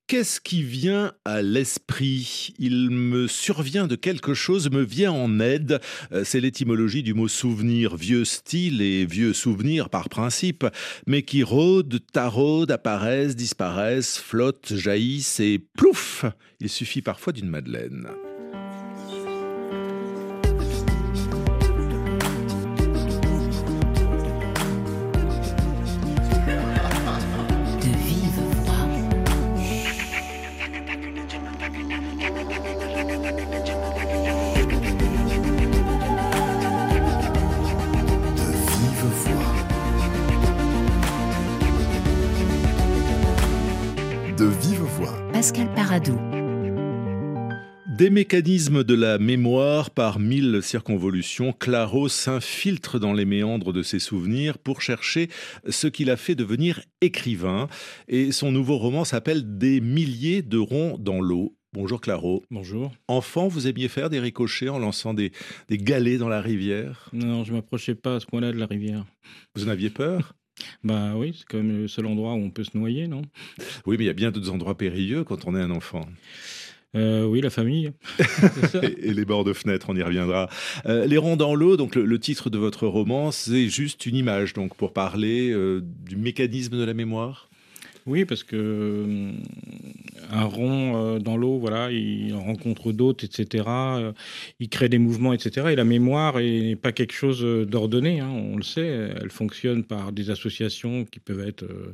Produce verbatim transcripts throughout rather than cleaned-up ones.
Qu'est-ce qui vient à l'esprit? Il me survient de quelque chose, me vient en aide. Euh, C'est l'étymologie du mot souvenir, vieux style et vieux souvenir par principe, mais qui rôdent, taraudent, apparaissent, disparaissent, flottent, jaillissent et plouf! Il suffit parfois d'une madeleine. De vive voix. De vive voix. De vive voix. Pascal Paradou. Des mécanismes de la mémoire par mille circonvolutions, Claro s'infiltre dans les méandres de ses souvenirs pour chercher ce qui l'a fait devenir écrivain. Et son nouveau roman s'appelle Des milliers de ronds dans l'eau. Bonjour Claro. Bonjour. Enfant, vous aimiez faire des ricochets en lançant des, des galets dans la rivière? Non, je m'approchais pas à ce point-là de la rivière. Vous en aviez peur? Bah oui, c'est quand même le seul endroit où on peut se noyer, non? Oui, mais il y a bien d'autres endroits périlleux quand on est un enfant. Euh, oui, la famille. C'est ça. Et, et les bords de fenêtre, on y reviendra. Euh, les ronds dans l'eau, donc le, le titre de votre roman, c'est juste une image, donc pour parler euh, du mécanisme de la mémoire. Oui, parce que euh, un rond euh, dans l'eau, voilà, il rencontre d'autres, et cetera. Euh, il crée des mouvements, et cetera. Et la mémoire n'est pas quelque chose euh, d'ordonné, hein, on le sait. Elle fonctionne par des associations qui peuvent être euh,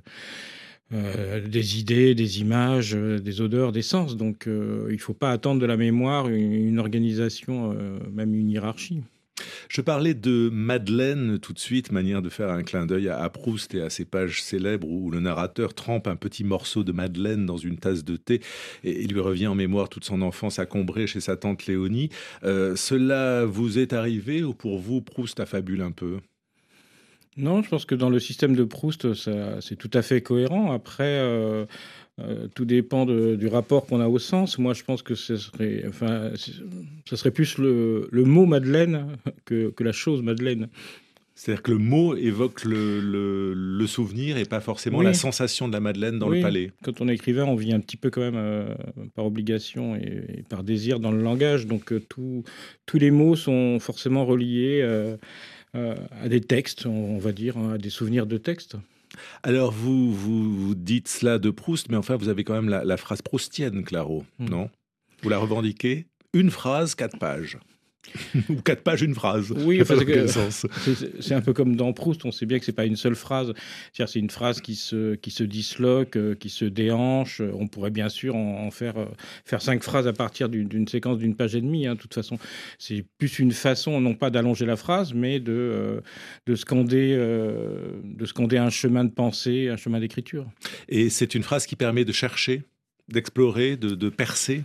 euh, des idées, des images, euh, des odeurs, des sens. Donc, euh, il ne faut pas attendre de la mémoire une, une organisation, euh, même une hiérarchie. Je parlais de Madeleine tout de suite, manière de faire un clin d'œil à, à Proust et à ces pages célèbres où le narrateur trempe un petit morceau de Madeleine dans une tasse de thé et il lui revient en mémoire toute son enfance à Combray chez sa tante Léonie. Euh, cela vous est arrivé ou pour vous, Proust affabule un peu? Non, je pense que dans le système de Proust, ça, c'est tout à fait cohérent. Après, euh, euh, tout dépend de- du rapport qu'on a au sens. Moi, je pense que ce serait, enfin, c'est- ce serait plus le, le mot Madeleine que, que la chose Madeleine. C'est-à-dire que le mot évoque le, le- le souvenir et pas forcément Oui. la sensation de la Madeleine dans Oui, le palais. quand on est écrivain, on vit un petit peu quand même euh, par obligation et, et par désir dans le langage. Donc, euh, tout- tous les mots sont forcément reliés euh, euh, à des textes, on, on va dire, hein, à des souvenirs de textes. Alors vous, vous, vous dites cela de Proust, mais enfin vous avez quand même la, la phrase proustienne, Claro, Hmm. non? Vous la revendiquez? Une phrase, quatre pages. Ou quatre pages, une phrase. Oui, enfin, Dans c'est que- quel sens? C'est c'est un peu comme dans Proust, on sait bien que c'est pas une seule phrase. C'est-à-dire, c'est une phrase qui se, qui se disloque, euh, qui se déhanche. Euh, On pourrait bien sûr en, en faire, euh, faire cinq phrases à partir d'une d'une séquence d'une page et demie. Hein, de toute façon, c'est plus une façon, non pas d'allonger la phrase, mais de, euh, de, scander, euh, de scander un chemin de pensée, un chemin d'écriture. Et c'est une phrase qui permet de chercher, d'explorer, de, de percer.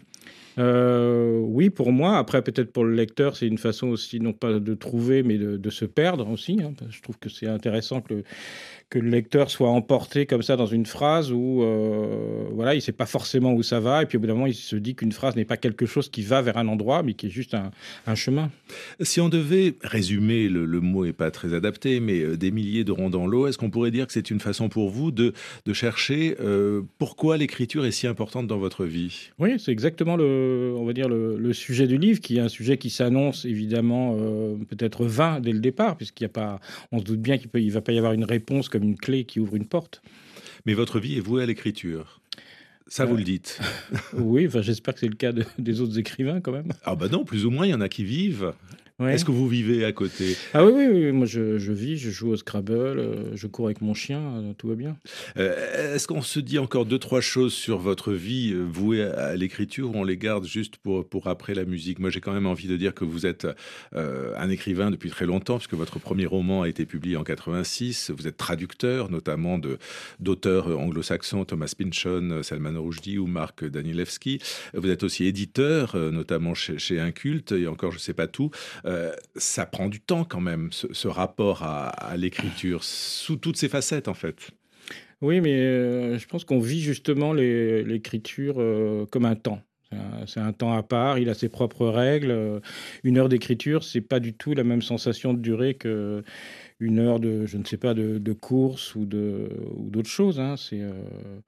Euh, oui, pour moi. Après, peut-être pour le lecteur, c'est une façon aussi, non pas de trouver, mais de, de se perdre aussi. Hein, parce que je trouve que c'est intéressant que le, que le lecteur soit emporté comme ça dans une phrase où euh, voilà, il ne sait pas forcément où ça va. Et puis, au bout d'un moment, il se dit qu'une phrase n'est pas quelque chose qui va vers un endroit, mais qui est juste un, un chemin. Si on devait résumer, le, le mot n'est pas très adapté, mais euh, des milliers de ronds dans l'eau, est-ce qu'on pourrait dire que c'est une façon pour vous de, de chercher euh, pourquoi l'écriture est si importante dans votre vie? Oui, c'est exactement le, on va dire le, le sujet du livre, qui est un sujet qui s'annonce évidemment euh, peut-être vain dès le départ, puisqu'il y a pas, on se doute bien qu'il ne va pas y avoir une réponse comme une clé qui ouvre une porte. Mais votre vie est vouée à l'écriture. Ça, vous Euh, le dites. Oui, enfin, j'espère que c'est le cas de- des autres écrivains quand même. Ah bah non, plus ou moins, il y en a qui vivent. Ouais. Est-ce que vous vivez à côté? Ah oui, oui, oui, moi je, je vis, je joue au Scrabble, euh, je cours avec mon chien, euh, tout va bien. Euh, Est-ce qu'on se dit encore deux, trois choses sur votre vie euh, vouée à, à l'écriture ou on les garde juste pour, pour après la musique? Moi, j'ai quand même envie de dire que vous êtes euh, un écrivain depuis très longtemps, puisque votre premier roman a été publié en quatre-vingt-six. Vous êtes traducteur, notamment de, d'auteurs anglo-saxons, Thomas Pynchon, Salman Rushdie ou Mark Danielewski. Vous êtes aussi éditeur, euh, notamment chez, chez Inculte, et encore, je ne sais pas tout. Euh, ça prend du temps quand même, ce, ce rapport à, à l'écriture, sous toutes ses facettes, en fait. Oui, mais euh, je pense qu'on vit justement les- l'écriture euh, comme un temps. C'est un, c'est un temps à part, il a ses propres règles. Euh, Une heure d'écriture, c'est pas du tout la même sensation de durée que une heure de, je ne sais pas, de, de course ou de ou d'autres choses. Hein. C'est euh,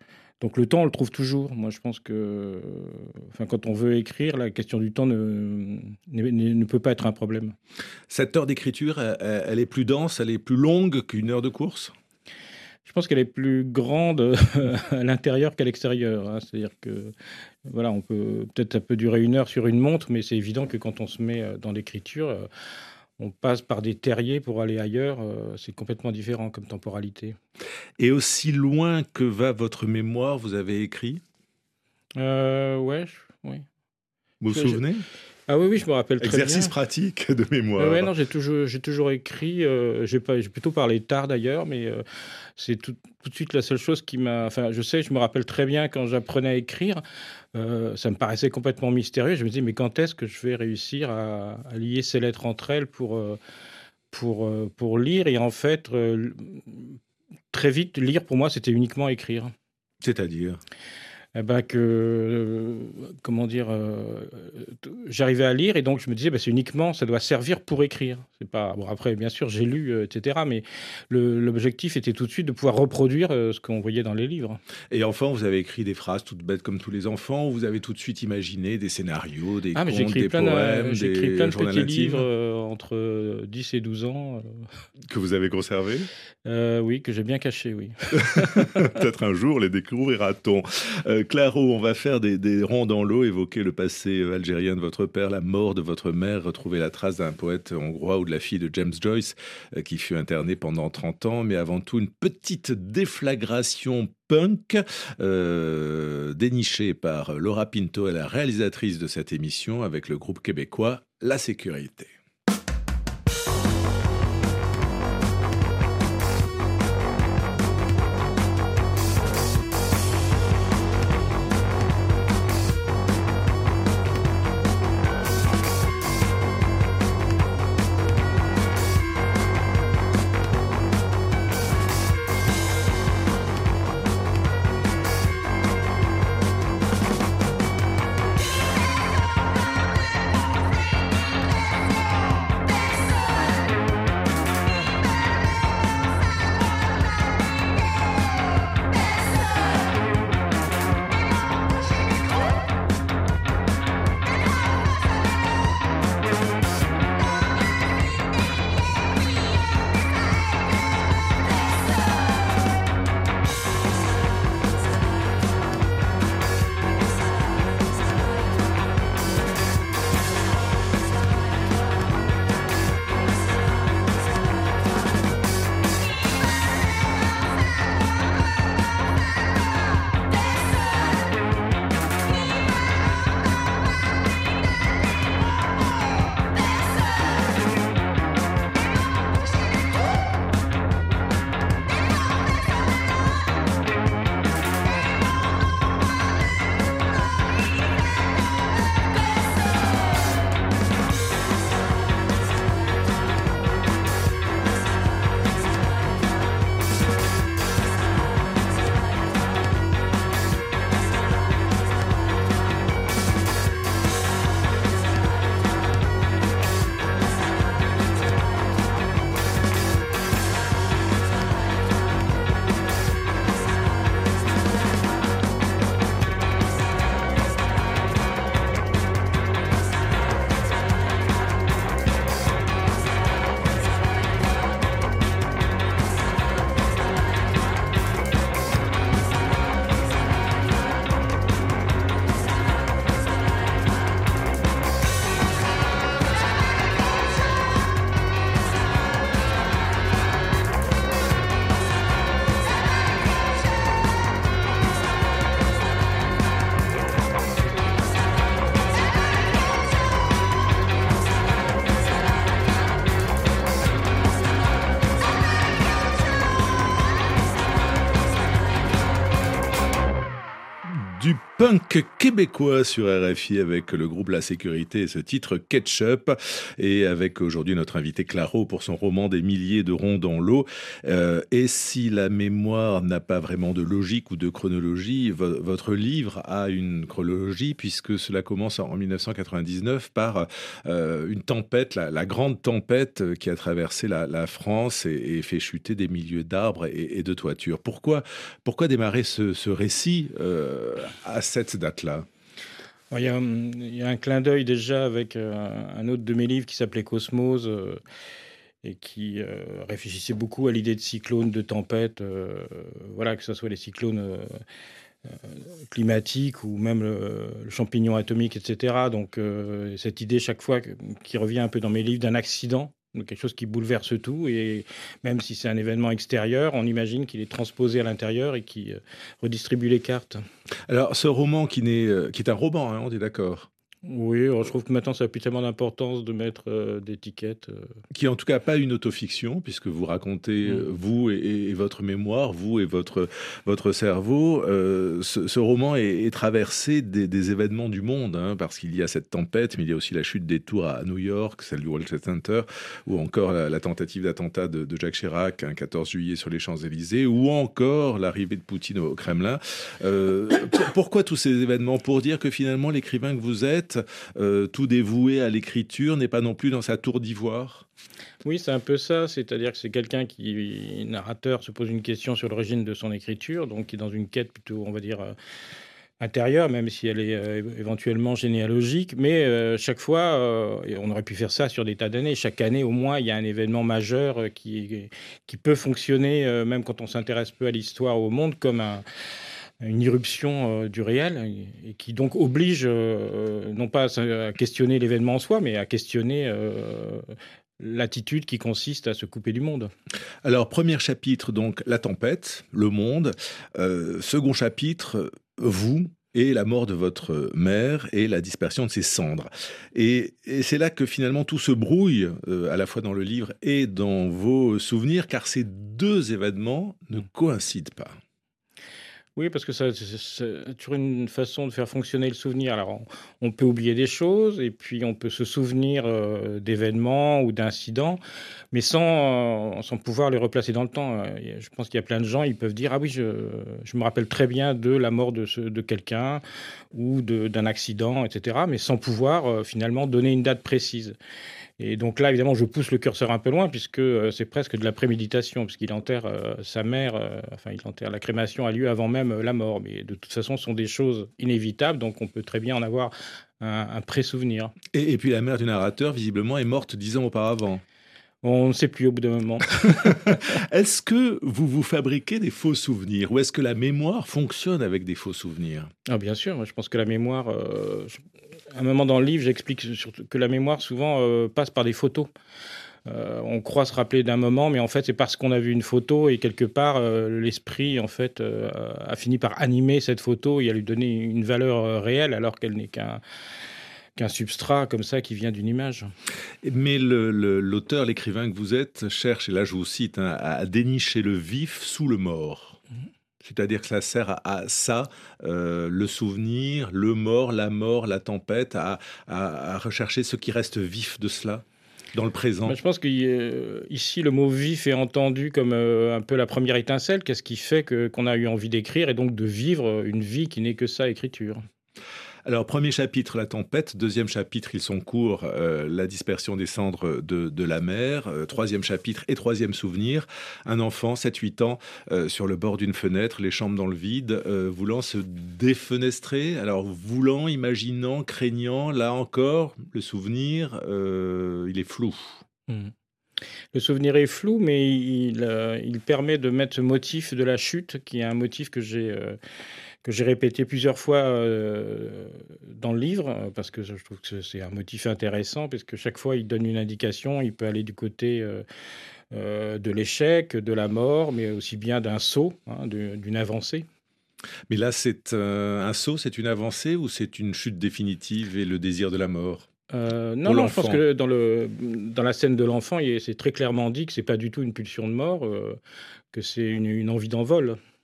Donc le temps, on le trouve toujours. Moi, je pense que, enfin, quand on veut écrire, la question du temps ne, ne, ne peut pas être un problème. Cette heure d'écriture, elle, elle est plus dense, elle est plus longue qu'une heure de course ? Je pense qu'elle est plus grande à l'intérieur qu'à l'extérieur. Hein. C'est-à-dire que, voilà, on peut peut-être ça peut durer une heure sur une montre, mais c'est évident que quand on se met dans l'écriture, on passe par des terriers pour aller ailleurs. C'est complètement différent comme temporalité. Et aussi loin que va votre mémoire, vous avez écrit ? euh, Ouais, je, oui. Vous vous je, souvenez ? Ah oui, oui, je me rappelle très Exercice bien. Exercice pratique de mémoire. Ouais, non, j'ai toujours, j'ai toujours écrit. Euh, j'ai, pas, j'ai plutôt parlé tard d'ailleurs, mais euh, c'est tout, tout de suite la seule chose qui m'a. Enfin, je sais, je me rappelle très bien quand j'apprenais à écrire, euh, ça me paraissait complètement mystérieux. Je me disais, mais quand est-ce que je vais réussir à, à lier ces lettres entre elles pour, euh, pour, euh, pour lire ? Et en fait, euh, très vite, lire pour moi, c'était uniquement écrire. C'est-à-dire ? Eh ben que, euh, comment dire, euh, j'arrivais à lire et donc je me disais, ben c'est uniquement, ça doit servir pour écrire. C'est pas, bon après, bien sûr, j'ai lu, euh, et cetera, mais le, l'objectif était tout de suite de pouvoir reproduire euh, ce qu'on voyait dans les livres. Et enfant, vous avez écrit des phrases toutes bêtes comme tous les enfants, ou vous avez tout de suite imaginé des scénarios, des ah, mais contes, j'ai écrit des plein poèmes, de, j'ai des écrit plein de journaux petits intimes livres euh, entre dix et douze ans. Euh, que vous avez conservés ? euh, Oui, que j'ai bien cachés, oui. Peut-être un jour les découvrira-t-on. Euh, Claro, on va faire des, des ronds dans l'eau, évoquer le passé algérien de votre père, la mort de votre mère, retrouver la trace d'un poète hongrois ou de la fille de James Joyce euh, qui fut interné pendant trente ans, mais avant tout une petite déflagration punk euh, dénichée par Laura Pinto, la réalisatrice de cette émission, avec le groupe québécois La Sécurité. Du punk québécois sur R F I avec le groupe La Sécurité et ce titre Ketchup, et avec aujourd'hui notre invité Claro pour son roman Des milliers de ronds dans l'eau. Euh, et si la mémoire n'a pas vraiment de logique ou de chronologie, vo- votre livre a une chronologie puisque cela commence en dix-neuf cent quatre-vingt-dix-neuf par euh, une tempête, la, la grande tempête qui a traversé la, la France et, et fait chuter des milliers d'arbres et, et de toitures. Pourquoi, pourquoi démarrer ce, ce récit euh, à cette date-là? Alors, Il y a, hum, il y a un clin d'œil déjà avec euh, un autre de mes livres qui s'appelait Cosmos euh, et qui euh, réfléchissait beaucoup à l'idée de cyclones, de tempêtes, euh, voilà, que ce soit les cyclones euh, euh, climatiques ou même le, le champignon atomique, et cetera. Donc euh, cette idée chaque fois que- qui revient un peu dans mes livres d'un accident, donc quelque chose qui bouleverse tout, et même si c'est un événement extérieur, on imagine qu'il est transposé à l'intérieur et qui euh, redistribue les cartes. Alors, ce roman qui, n'est, euh, qui est un roman, hein, on est d'accord, Oui, alors je trouve que maintenant ça n'a plus tellement d'importance de mettre euh, d'étiquettes. euh. qui est en tout cas pas une autofiction, puisque vous racontez, euh, Mm. vous et, et votre mémoire, vous et votre, votre cerveau. Euh, ce, ce roman est, est traversé des, des événements du monde, hein, parce qu'il y a cette tempête, mais il y a aussi la chute des tours à New York, celle du World Trade Center, ou encore la, la tentative d'attentat de, de Jacques Chirac, un quatorze juillet sur les Champs-Élysées, ou encore l'arrivée de Poutine au Kremlin. Euh, pour- pourquoi tous ces événements? Pour dire que finalement, l'écrivain que vous êtes, euh, tout dévoué à l'écriture, n'est pas non plus dans sa tour d'ivoire? Oui, c'est un peu ça, c'est-à-dire que c'est quelqu'un qui, narrateur, se pose une question sur l'origine de son écriture, donc qui est dans une quête plutôt, on va dire, euh, intérieure, même si elle est euh, éventuellement généalogique, mais euh, chaque fois, euh, et on aurait pu faire ça sur des tas d'années, chaque année au moins, il y a un événement majeur euh, qui, qui peut fonctionner, euh, même quand on s'intéresse peu à l'histoire, au monde, comme un une irruption euh, du réel et, et qui donc oblige euh, non pas à, s- à questionner l'événement en soi, mais à questionner euh, l'attitude qui consiste à se couper du monde. Alors, premier chapitre, donc, la tempête, le monde. Euh, second chapitre, vous et la mort de votre mère et la dispersion de ses cendres. Et, et c'est là que finalement tout se brouille, euh, à la fois dans le livre et dans vos souvenirs, car ces deux événements ne coïncident pas. Oui, parce que ça, c'est c'est toujours une façon de faire fonctionner le souvenir. Alors, on, on peut oublier des choses et puis on peut se souvenir euh, d'événements ou d'incidents, mais sans, euh, sans pouvoir les replacer dans le temps. Euh, y a- Je pense qu'il y a plein de gens, ils peuvent dire, ah oui, je, je me rappelle très bien de la mort de, ce- de quelqu'un ou de- d'un accident, et cetera, mais sans pouvoir euh, finalement donner une date précise. Et donc là, évidemment, je pousse le curseur un peu loin puisque euh, c'est presque de la préméditation, puisqu'il enterre euh, sa mère, euh, enfin, il enterre, la crémation a lieu avant même euh, la mort. Mais de toute façon, ce sont des choses inévitables, donc on peut très bien en avoir un, un pré-souvenir. Et, et puis la mère du narrateur, visiblement, est morte dix ans auparavant. On ne sait plus au bout d'un moment. Est-ce que vous vous fabriquez des faux souvenirs ou est-ce que la mémoire fonctionne avec des faux souvenirs? Ah, bien sûr, moi, je pense que la mémoire, euh, je- à un moment dans le livre, j'explique surtout que la mémoire souvent euh, passe par des photos. Euh, on croit se rappeler d'un moment, mais en fait, c'est parce qu'on a vu une photo et quelque part, euh, l'esprit en fait euh, a fini par animer cette photo et à lui donner une valeur euh, réelle, alors qu'elle n'est qu'un qu'un substrat comme ça qui vient d'une image. Mais le- le- l'auteur, l'écrivain que vous êtes, cherche, et là je vous cite, hein, à dénicher le vif sous le mort. C'est-à-dire que ça sert à, à ça, euh, le souvenir, le mort, la mort, la tempête, à, à- à rechercher ce qui reste vif de cela, dans le présent. Moi, je pense qu'ici, le mot vif est entendu comme euh, un peu la première étincelle. Qu'est-ce qui fait que, qu'on a eu envie d'écrire et donc de vivre une vie qui n'est que ça, écriture. Alors, premier chapitre, la tempête. Deuxième chapitre, ils sont courts, euh, la dispersion des cendres de, de la mer. Euh, troisième chapitre et troisième souvenir, un enfant, sept huit ans, euh, sur le bord d'une fenêtre, les jambes dans le vide, euh, voulant se défenestrer. Alors, voulant, imaginant, craignant, là encore, le souvenir, euh, il est flou. Mm. Le souvenir est flou, mais il, euh, il permet de mettre ce motif de la chute, qui est un motif que j'ai euh, que j'ai répété plusieurs fois euh, dans le livre, euh, parce que je trouve que c'est un motif intéressant, parce que chaque fois, il donne une indication. Il peut aller du côté euh, euh, de l'échec, de la mort, mais aussi bien d'un saut, hein, de- d'une avancée. Mais là, c'est euh, un saut, c'est une avancée ou c'est une chute définitive et le désir de la mort? Euh, non, Pour non, je pense l'enfant. que dans, le, dans la scène de l'enfant, il est- c'est très clairement dit que c'est pas du tout une pulsion de mort, euh, que c'est une, une envie d'envol.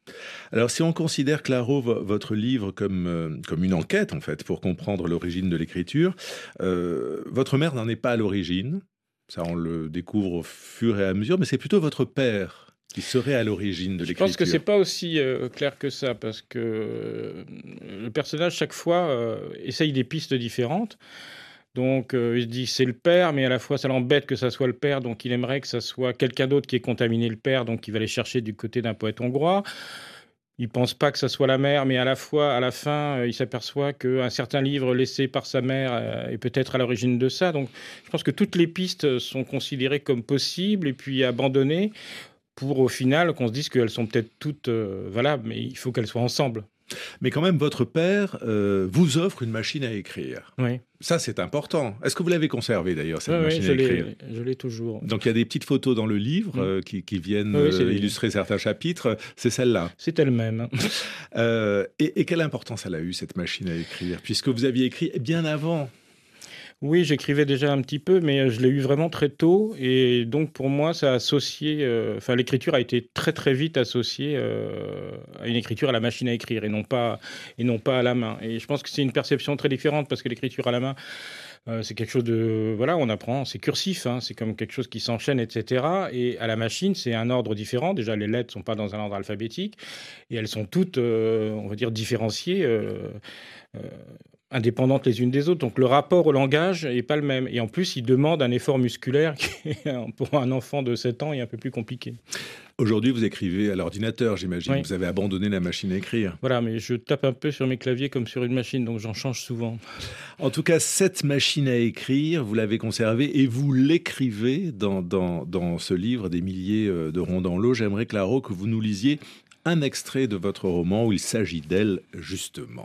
Alors, si on considère, Claro, vo- votre livre comme, euh, comme une enquête, en fait, pour comprendre l'origine de l'écriture, euh, votre mère n'en est pas à l'origine. Ça, on le découvre au fur et à mesure, mais c'est plutôt votre père qui serait à l'origine de Je pense que c'est l'écriture. pas aussi euh, clair que ça, parce que euh, le personnage, chaque fois, euh, essaye des pistes différentes. Donc, euh, il se dit c'est le père, mais à la fois, ça l'embête que ça soit le père, donc il aimerait que ça soit quelqu'un d'autre qui ait contaminé le père, donc il va aller chercher du côté d'un poète hongrois. Il pense pas que ça soit la mère, mais à la fois, à la fin, euh, il s'aperçoit qu'un certain livre laissé par sa mère euh, est peut-être à l'origine de ça. Donc, je pense que toutes les pistes sont considérées comme possibles et puis abandonnées pour, au final, qu'on se dise qu'elles sont peut-être toutes euh, valables, mais il faut qu'elles soient ensemble. Mais quand même, votre père euh, vous offre une machine à écrire. Oui, Ça, c'est important. Est-ce que vous l'avez conservée, d'ailleurs, cette oui, oui, machine je à écrire? l'ai, je l'ai toujours. Donc, il y a des petites photos dans le livre Mm. euh, qui, qui viennent Oui, oui, c'est euh, les- illustrer certains chapitres. C'est celle-là. C'est elle-même. Euh, et, et quelle importance elle a eu, cette machine à écrire, puisque vous aviez écrit bien avant? Oui, j'écrivais déjà un petit peu, mais euh, je l'ai eu vraiment très tôt. Et donc, pour moi, ça a associé. euh, Enfin, l'écriture a été très, très vite associée euh, à une écriture à la machine à écrire et non pas, et non pas à la main. Et je pense que c'est une perception très différente parce que l'écriture à la main, euh, c'est quelque chose de. Voilà, on apprend, c'est cursif, hein, c'est comme quelque chose qui s'enchaîne, et cetera. Et à la machine, c'est un ordre différent. Déjà, les lettres ne sont pas dans un ordre alphabétique et elles sont toutes, euh, on va dire, différenciées. euh, euh, indépendantes les unes des autres. Donc le rapport au langage n'est pas le même. Et en plus, il demande un effort musculaire qui, pour un enfant de sept ans, est un peu plus compliqué. Aujourd'hui, vous écrivez à l'ordinateur, j'imagine. Oui. Vous avez abandonné la machine à écrire. Voilà, mais je tape un peu sur mes claviers comme sur une machine, donc j'en change souvent. En tout cas, cette machine à écrire, vous l'avez conservée et vous l'écrivez dans, dans, dans ce livre des milliers euh, de ronds dans l'eau. J'aimerais, Claro, que vous nous lisiez un extrait de votre roman où il s'agit d'elle, justement.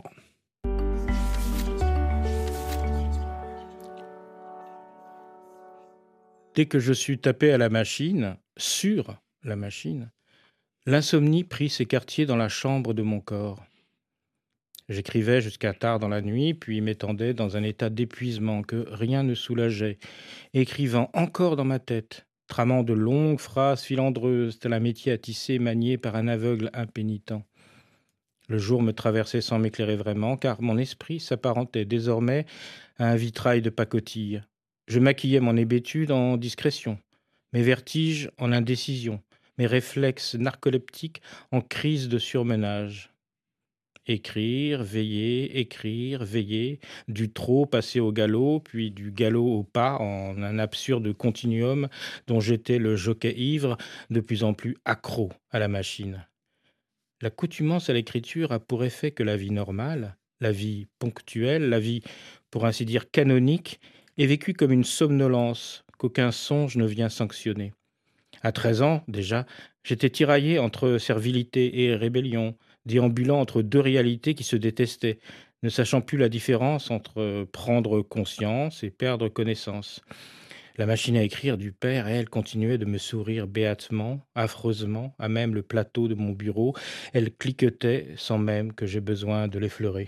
Dès que je suis tapé à la machine, sur la machine, l'insomnie prit ses quartiers dans la chambre de mon corps. J'écrivais jusqu'à tard dans la nuit, puis m'étendais dans un état d'épuisement que rien ne soulageait, écrivant encore dans ma tête, tramant de longues phrases filandreuses, tel un métier à tisser manié par un aveugle impénitent. Le jour me traversait sans m'éclairer vraiment, car mon esprit s'apparentait désormais à un vitrail de pacotille. Je maquillais mon hébétude en discrétion, mes vertiges en indécision, mes réflexes narcoleptiques en crise de surmenage. Écrire, veiller, écrire, veiller, du trot passer au galop, puis du galop au pas en un absurde continuum dont j'étais le jockey ivre, de plus en plus accro à la machine. L'accoutumance à l'écriture a pour effet que la vie normale, la vie ponctuelle, la vie, pour ainsi dire, canonique, est vécue comme une somnolence qu'aucun songe ne vient sanctionner. À treize ans, déjà, j'étais tiraillé entre servilité et rébellion, déambulant entre deux réalités qui se détestaient, ne sachant plus la différence entre prendre conscience et perdre connaissance. La machine à écrire du père, elle, continuait de me sourire béatement, affreusement, à même le plateau de mon bureau. Elle cliquetait sans même que j'aie besoin de l'effleurer.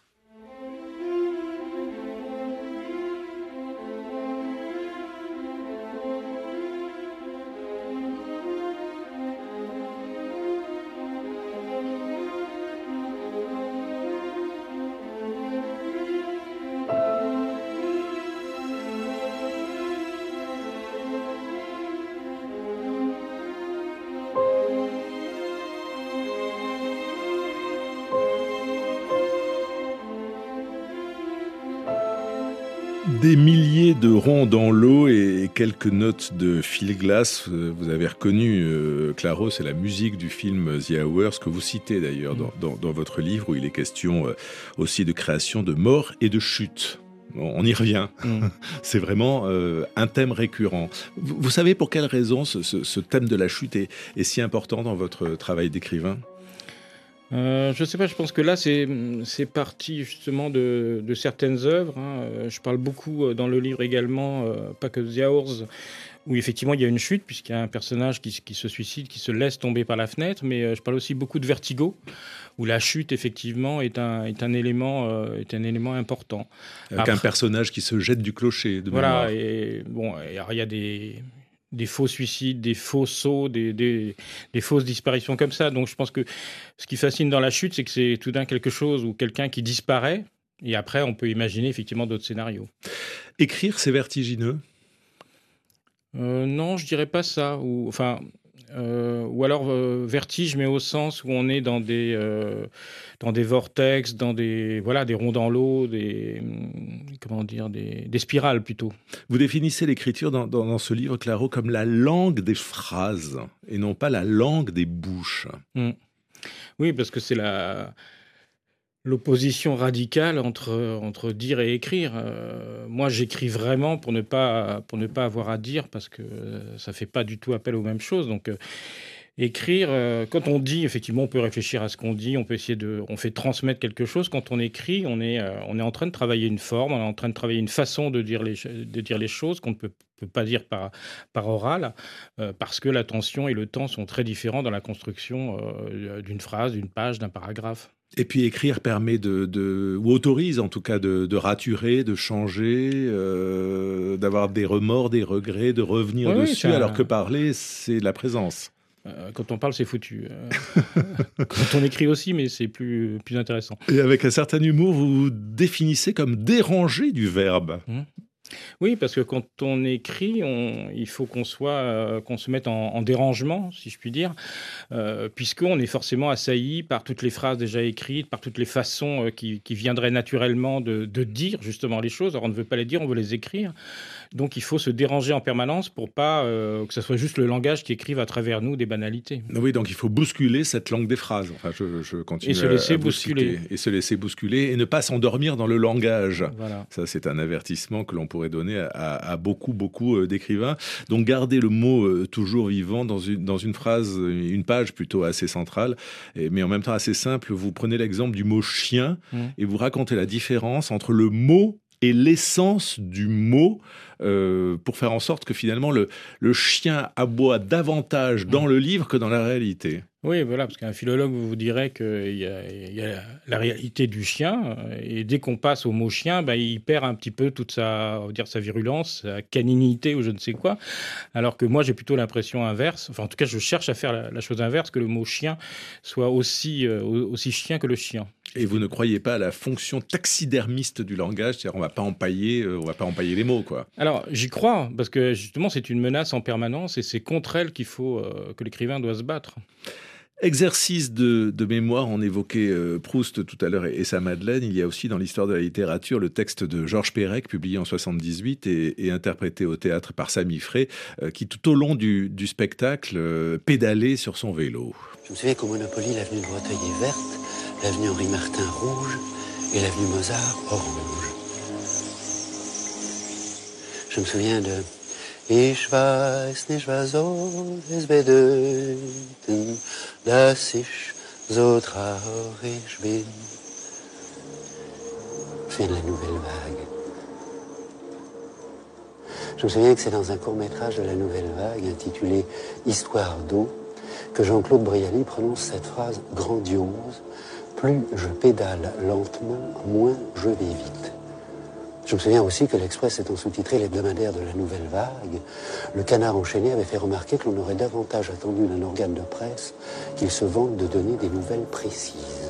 Des milliers de ronds dans l'eau et quelques notes de fil-glace. Vous avez reconnu, euh, Claro, c'est la musique du film The Hours, que vous citez d'ailleurs dans, dans, dans votre livre, où il est question euh, aussi de création de mort et de chute. Bon, on y revient. Mmh. C'est vraiment euh, un thème récurrent. Vous, vous savez pour quelle raison ce, ce, ce thème de la chute est, est si important dans votre travail d'écrivain ? Euh, je ne sais pas, je pense que là, c'est, c'est parti justement de, de certaines œuvres. Hein. Je parle beaucoup dans le livre également, euh, pas que The Hours, où effectivement il y a une chute, puisqu'il y a un personnage qui, qui se suicide, qui se laisse tomber par la fenêtre, mais euh, je parle aussi beaucoup de Vertigo, où la chute, effectivement, est un, est un, élément, euh, est un élément important. Avec Après, un personnage qui se jette du clocher, de voilà, mémoire. Et bon, il y a des... des faux suicides, des faux sauts, des, des, des fausses disparitions comme ça. Donc je pense que ce qui fascine dans La Chute, c'est que c'est tout d'un quelque chose ou quelqu'un qui disparaît, et après on peut imaginer effectivement d'autres scénarios. Écrire, c'est vertigineux? Euh, non, je dirais pas ça. Ou, enfin, euh, ou alors euh, vertige, mais au sens où on est dans des, euh, dans des vortex, dans des, voilà, des ronds dans l'eau, des, hum, comment dire, des, des spirales plutôt. Vous définissez l'écriture dans, dans, dans ce livre, Claro, comme la langue des phrases et non pas la langue des bouches. Mm. Oui, parce que c'est la l'opposition radicale entre, entre dire et écrire. Euh, moi, j'écris vraiment pour ne pas, pour ne pas avoir à dire, parce que euh, ça fait pas du tout appel aux mêmes choses. Donc, euh, écrire, euh, quand on dit, effectivement, on peut réfléchir à ce qu'on dit, on peut essayer de, on fait transmettre quelque chose. Quand on écrit, on est, euh, on est en train de travailler une forme, on est en train de travailler une façon de dire les, de dire les choses qu'on ne peut, peut pas dire par, par oral, euh, parce que l'attention et le temps sont très différents dans la construction euh, d'une phrase, d'une page, d'un paragraphe. Et puis écrire permet de, de ou autorise en tout cas de, de raturer, de changer, euh, d'avoir des remords, des regrets, de revenir Oui, oui, dessus, c'est alors un- que parler, c'est la présence. Euh, quand on parle, c'est foutu. Euh, quand on écrit aussi, mais c'est plus, plus intéressant. Et avec un certain humour, vous vous définissez comme dérangé du verbe. Mmh. Oui, parce que quand on écrit, on, il faut qu'on soit, euh, qu'on se mette en, en dérangement, si je puis dire, euh, puisqu'on est forcément assailli par toutes les phrases déjà écrites, par toutes les façons euh, qui, qui viendraient naturellement de, de dire justement les choses. Alors on ne veut pas les dire, on veut les écrire. Donc il faut se déranger en permanence pour pas euh, que ce soit juste le langage qui écrive à travers nous des banalités. Oui, donc il faut bousculer cette langue des phrases. Enfin, je, je continue Et se à- laisser à vous bousculer. citer. Et se laisser bousculer et ne pas s'endormir dans le langage. Voilà. Ça, c'est un avertissement que l'on pourrait donner à, à- à beaucoup, beaucoup euh, d'écrivains. Donc, gardez le mot euh, toujours vivant dans une, dans une phrase, une page plutôt assez centrale, et- mais en même temps assez simple. Vous prenez l'exemple du mot chien Mmh. et vous racontez la différence entre le mot et l'essence du mot, euh, pour faire en sorte que finalement le, le chien aboie davantage dans Mmh. le livre que dans la réalité. Oui, voilà, parce qu'un philologue vous dirait qu'il y a, il y a la réalité du chien, euh, et dès qu'on passe au mot chien, ben, il perd un petit peu toute sa, on va dire, sa virulence, sa caninité ou je ne sais quoi, alors que moi j'ai plutôt l'impression inverse, enfin en tout cas je cherche à faire la, la chose inverse, que le mot chien soit aussi, euh, aussi chien que le chien. Et vous ne croyez pas à la fonction taxidermiste du langage, c'est-à-dire on va pas empailler, euh, on va pas empailler les mots, quoi. Alors j'y crois, parce que justement c'est une menace en permanence et c'est contre elle qu'il faut, euh, que l'écrivain doit se battre. Exercice de, de mémoire, on évoquait euh, Proust tout à l'heure et, et sa Madeleine. Il y a aussi dans l'histoire de la littérature le texte de Georges Perec, publié en soixante-dix-huit et, et interprété au théâtre par Samy Frey, euh, qui tout au long du, du spectacle euh, pédalait sur son vélo. Je me souviens qu'au Monopoly, l'avenue de Breteuil est verte, l'avenue Henri Martin rouge et l'avenue Mozart orange. Je me souviens de Ich weiß nicht, was soll es bedeuten, dass ich so traurig bin. Je me souviens de la nouvelle vague. Je me souviens que c'est dans un court-métrage de la nouvelle vague intitulé Histoire d'eau que Jean-Claude Brialy prononce cette phrase grandiose: plus je pédale lentement, moins je vais vite. Je me souviens aussi que l'Express étant sous-titré l'hebdomadaire de la Nouvelle Vague, le Canard enchaîné avait fait remarquer que l'on aurait davantage attendu d'un organe de presse qu'il se vante de donner des nouvelles précises.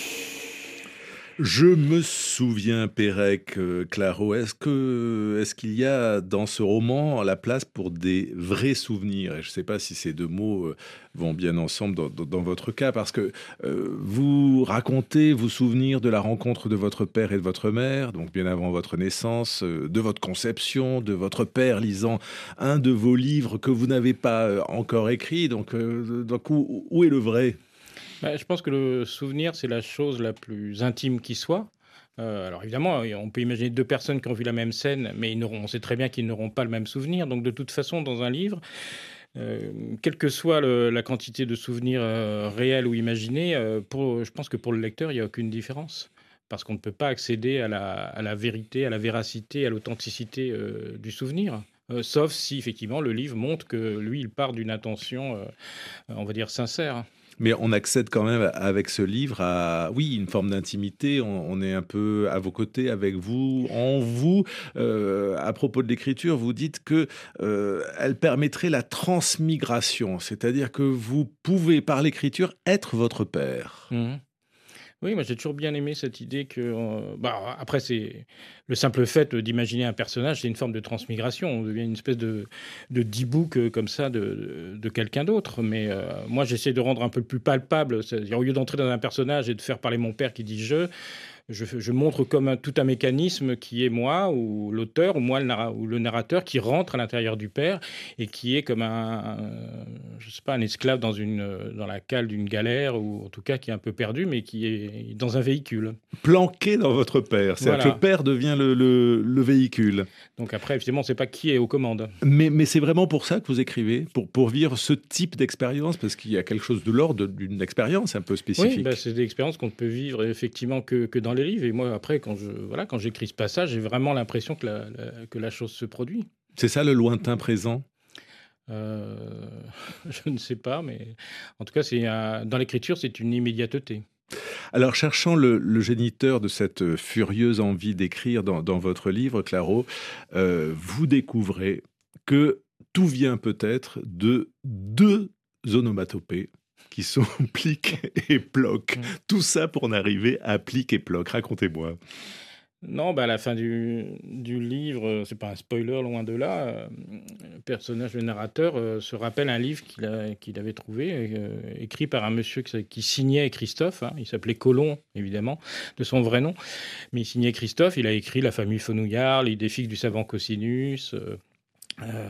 Je me souviens, Pérec, euh, Claro, est-ce que, est-ce qu'il y a dans ce roman la place pour des vrais souvenirs? Et je ne sais pas si ces deux mots euh, vont bien ensemble dans, dans- dans votre cas, parce que euh, vous racontez vos souvenirs de la rencontre de votre père et de votre mère, donc bien avant votre naissance, euh, de votre conception, de votre père lisant un de vos livres que vous n'avez pas euh, encore écrit. Donc, euh, donc où, où est le vrai? Bah, je pense que le souvenir, c'est la chose la plus intime qui soit. Euh, alors évidemment, on peut imaginer deux personnes qui ont vu la même scène, mais ils n'auront- on sait très bien qu'ils n'auront pas le même souvenir. Donc de toute façon, dans un livre, euh, quelle que soit le- la quantité de souvenirs euh, réels ou imaginés, euh, pour, je pense que pour le lecteur, il n'y a aucune différence. Parce qu'on ne peut pas accéder à la, à la vérité, à la véracité, à l'authenticité euh, du souvenir. Euh, sauf si effectivement le livre montre que lui, il part d'une intention, euh, on va dire, sincère. Mais on accède quand même avec ce livre à, oui, une forme d'intimité. On, on est un peu à vos côtés, avec vous, en vous. Euh, à propos de l'écriture, vous dites que euh, elle permettrait la transmigration, c'est-à-dire que vous pouvez, par l'écriture, être votre père. Mmh. Oui, moi j'ai toujours bien aimé cette idée que, euh, bah, après c'est le simple fait d'imaginer un personnage, c'est une forme de transmigration. On devient une espèce de de D-book euh, comme ça de, de, de quelqu'un d'autre. Mais euh, moi j'essaie de rendre un peu plus palpable, c'est-à-dire au lieu d'entrer dans un personnage et de faire parler mon père qui dit je. Je, je montre comme un, tout un mécanisme qui est moi, ou l'auteur, ou moi, le, narra- ou le narrateur, qui rentre à l'intérieur du père et qui est comme un, un je sais pas, un esclave dans, une, dans la cale d'une galère, ou en tout cas qui est un peu perdu, mais qui est dans un véhicule. Planqué dans votre père, c'est-à-dire Voilà. que le père devient le, le, le véhicule. Donc après, évidemment, on ne sait pas qui est aux commandes. Mais, mais c'est vraiment pour ça que vous écrivez, pour, pour vivre ce type d'expérience, parce qu'il y a quelque chose de l'ordre d'une expérience un peu spécifique. Oui, bah, c'est des expériences qu'on ne peut vivre effectivement que, que dans les livres. Et moi, après, quand je voilà, quand j'écris ce passage, j'ai vraiment l'impression que la, la, que la chose se produit. C'est ça le lointain présent? Euh, je ne sais pas, mais en tout cas, c'est un- dans l'écriture, c'est une immédiateté. Alors, cherchant le, le géniteur de cette furieuse envie d'écrire dans, dans votre livre, Claro, euh, vous découvrez que tout vient peut-être de deux onomatopées qui sont plic et ploc. Mm. Tout ça pour en arriver à plic et ploc. Racontez-moi. Non, bah à la fin du, du livre, euh, c'est pas un spoiler, loin de là. euh, le personnage, le narrateur, euh, se rappelle un livre qu'il a- qu'il avait trouvé, euh, écrit par un monsieur qui, qui signait Christophe. Hein. Il s'appelait Colomb, évidemment, de son vrai nom. Mais il signait Christophe. Il a écrit La famille Fenouillard, l'idée fixe du savant cosinus. euh, euh,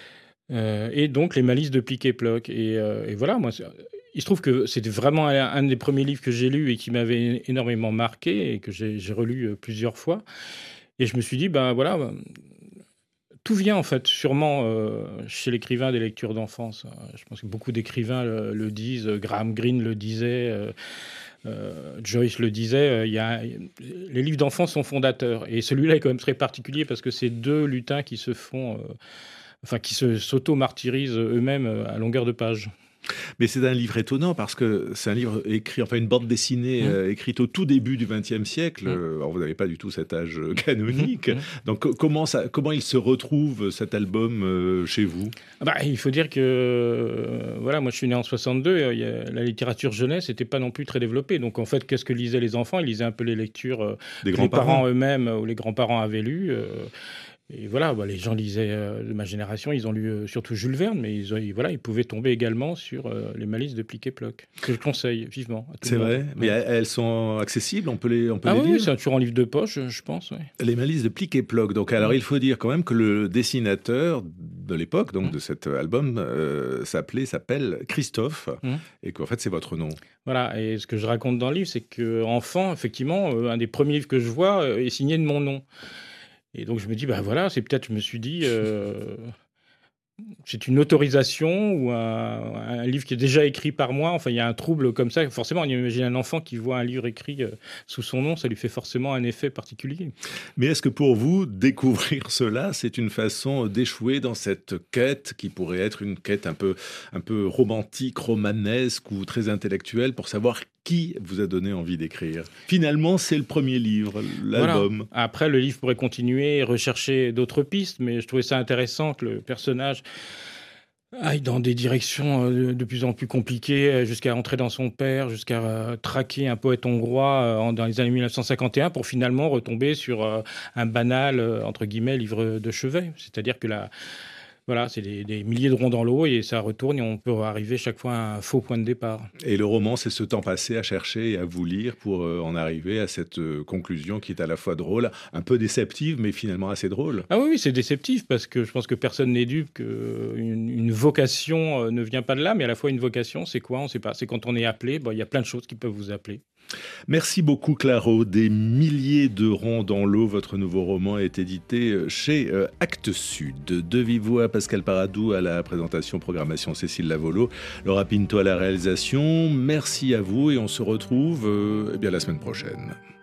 euh, et donc les malices de Plic et Ploc. Et, euh, et voilà, moi, c'est- il se trouve que c'était vraiment un, un des premiers livres que j'ai lu et qui m'avait énormément marqué et que j'ai j'ai relu euh, plusieurs fois. Et je me suis dit, ben voilà, ben, tout vient en fait sûrement euh, chez l'écrivain des lectures d'enfance. Euh, Je pense que beaucoup d'écrivains le, le disent, euh, Graham Greene le disait, euh, euh, Joyce le disait, euh, il y a, les livres d'enfance sont fondateurs. Et celui-là est quand même très particulier parce que c'est deux lutins qui se font, euh, enfin qui se s'auto-martyrisent eux-mêmes euh, à longueur de page. Mais c'est un livre étonnant parce que c'est un livre écrit, enfin une bande dessinée Mmh. euh, écrite au tout début du vingtième siècle. Mmh. Euh, Alors vous n'avez pas du tout cet âge euh, canonique. Mmh. Donc co- comment, ça, comment il se retrouve cet album euh, chez vous? Ah bah, il faut dire que euh, voilà, moi je suis né en soixante-deux, euh, il y a- la littérature jeunesse n'était pas non plus très développée. Donc en fait, qu'est-ce que lisaient les enfants? Ils lisaient un peu les lectures euh, Des que les parents grands-parents? eux-mêmes euh, ou les grands-parents avaient lues. euh, et voilà, bah, les gens lisaient euh, de ma génération, ils ont lu euh, surtout Jules Verne, mais ils, ont- ils- voilà, ils pouvaient tomber également sur euh, les malices de Plic et Ploc, que je conseille vivement à tout C'est le monde. vrai, mais Ouais. elles elles sont accessibles, on peut les, on peut Ah les oui, lire. oui, c'est toujours en livre de poche, je pense. Ouais. Les malices de Plic et Ploc. Donc, alors, Mm. il faut dire quand même que le dessinateur de l'époque, donc Mm. de cet album, euh, s'appelait, s'appelle Christophe, Mm. et qu'en fait, c'est votre nom. Voilà, et ce que je raconte dans le livre, c'est qu'enfant, effectivement, euh, un des premiers livres que je vois euh, est signé de mon nom. Et donc je me dis, bah voilà, c'est peut-être, je me suis dit, euh, c'est une autorisation ou un, un livre qui est déjà écrit par moi. Enfin, il y a un trouble comme ça. Forcément, on imagine un enfant qui voit un livre écrit euh, sous son nom, ça lui fait forcément un effet particulier. Mais est-ce que pour vous, découvrir cela, c'est une façon d'échouer dans cette quête qui pourrait être une quête un peu, un peu romantique, romanesque ou très intellectuelle pour savoir qui vous a donné envie d'écrire? Finalement, c'est le premier livre, l'album. Voilà. Après, le livre pourrait continuer et rechercher d'autres pistes, mais je trouvais ça intéressant que le personnage aille dans des directions euh, de plus en plus compliquées, euh, jusqu'à entrer dans son père, jusqu'à euh, traquer un poète hongrois euh, en- dans les années mille neuf cent cinquante et un pour finalement retomber sur euh, un banal, euh, entre guillemets, livre de chevet. C'est-à-dire que la, voilà, c'est des, des milliers de ronds dans l'eau et ça retourne et on peut arriver chaque fois à un faux point de départ. Et le roman, c'est ce temps passé à chercher et à vous lire pour euh, en arriver à cette euh, conclusion qui est à la fois drôle, un peu déceptive, mais finalement assez drôle. Ah oui, oui, c'est déceptif parce que je pense que personne n'est dupe qu'une une vocation euh, ne vient pas de là, mais à la fois une vocation, c'est quoi? On ne sait pas. C'est quand on est appelé, bon, il y a plein de choses qui peuvent vous appeler. Merci beaucoup, Claro. Des milliers de ronds dans l'eau. Votre nouveau roman est édité chez euh, Actes Sud. De vive voix, Pascal Paradou à la présentation, programmation Cécile Lavolo, Laura Pinto à la réalisation. Merci à vous et on se retrouve euh, eh bien, la semaine prochaine.